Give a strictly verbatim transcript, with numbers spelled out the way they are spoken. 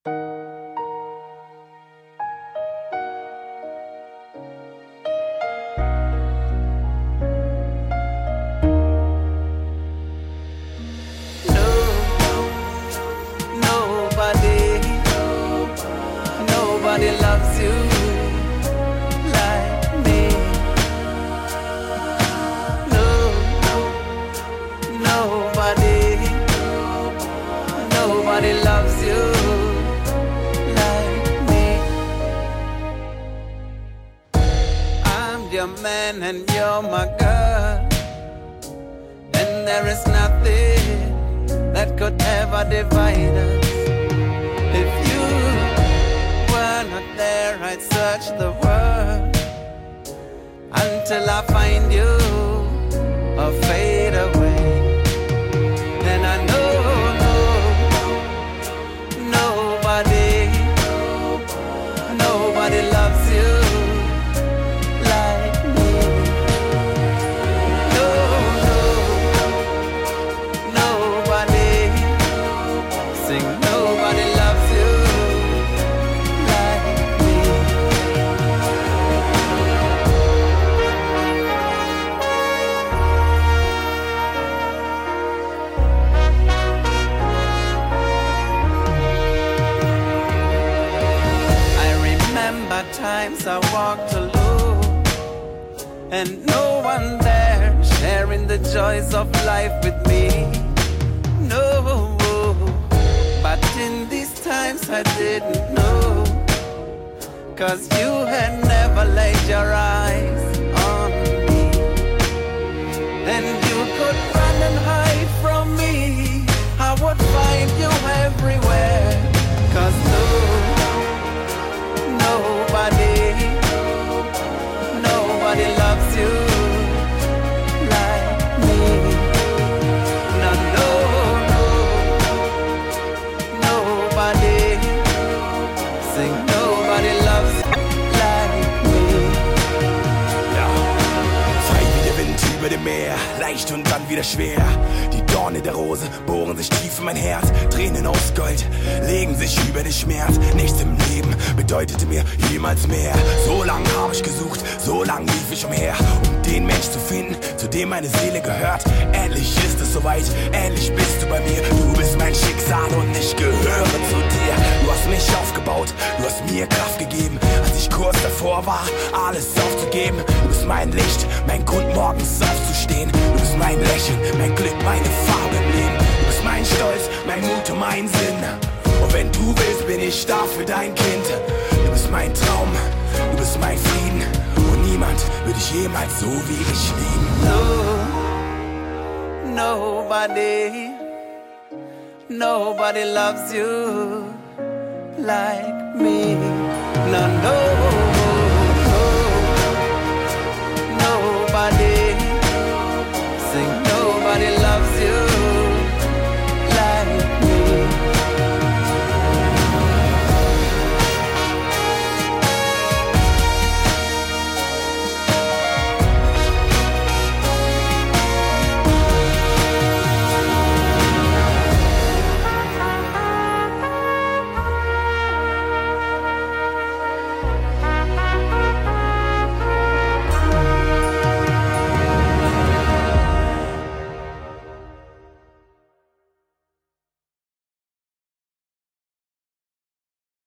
Nobody loves you like me. No, nobody, nobody loves you like me. I'm your man and you're my girl, and there is nothing that could ever divide us. If you were not there, I'd search the world until I find you or fade away. Then I know, no, nobody, nobody loves you like me. No, no, nobody, sing nobody loves you. Times I walked alone and no one there sharing the joys of life with me. No, but in these times I didn't know, 'cause you had never laid your eyes on me. And you could run and hide from me, I would find you everywhere. 'Cause no, nobody, nobody loves you like me. No, no, no, nobody, sing nobody loves you like me. Ja, frei wie der Wind über dem Meer, leicht und dann wieder schwer. Die Dornen der Rose bohren sich tief in mein Herz. Tränen aus Gold legen sich über den Schmerz. Nichts im Leben bedeutete mir jemals mehr. So lang habe ich gesucht, so lang lief ich umher, um den Mensch zu finden, zu dem meine Seele gehört. Endlich ist es soweit, endlich bist du bei mir. Du bist mein Schicksal und ich gehöre zu dir. Du hast mich aufgebaut, du hast mir Kraft gegeben, als ich kurz davor war, alles aufzugeben. Du bist mein Licht, mein Grund morgens aufzustehen. Du bist mein Lächeln, mein Glück, meine Farbe im Leben. Du bist mein Stolz, mein Mut und mein Sinn. Und wenn du willst, bin ich da für dein Kind. Du bist mein Traum, du bist mein Frieden. Und niemand würde ich jemals so wie ich lieben. No, nobody, nobody loves you like me. No, no, no, nobody, sing nobody loves you